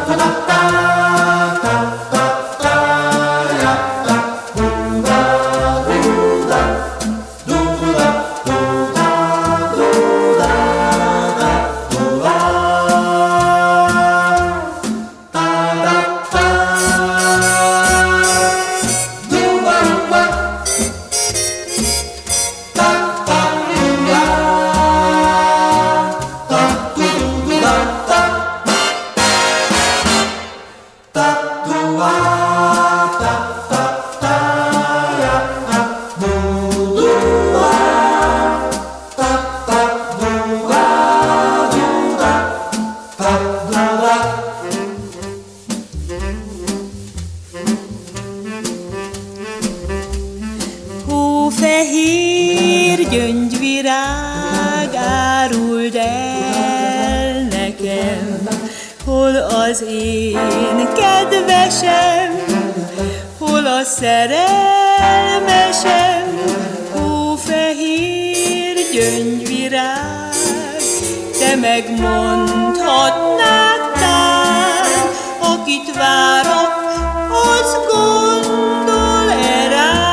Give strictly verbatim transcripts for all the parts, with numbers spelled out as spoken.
Fehér gyöngyvirág, áruld el nekem, hol az én kedvesem, hol a szerelmesem. Ó, fehér gyöngyvirág, te megmondhatnád tán, akit várok, az gondol-e rám.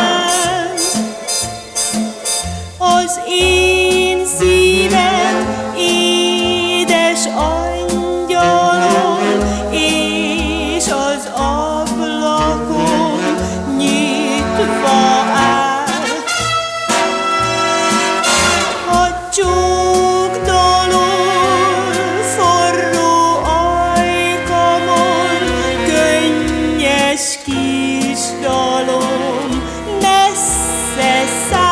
Az én szívem, édes angyalom, és az ablakon nyitva áll. A csókdalon, forró ajkamon, könnyes kis dalom messze száll.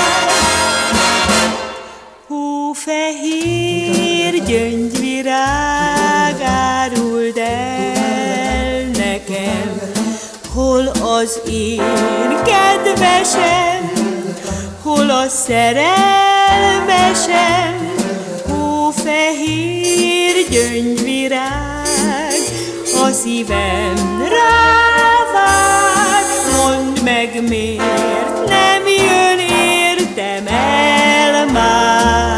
Ó, fehér gyöngyvirág, áruld el nekem, hol az én kedvesem, hol a szerelmesem. Ó, fehér gyöngyvirág, a szívem rávár, mondd meg, miért nem jön értem el már.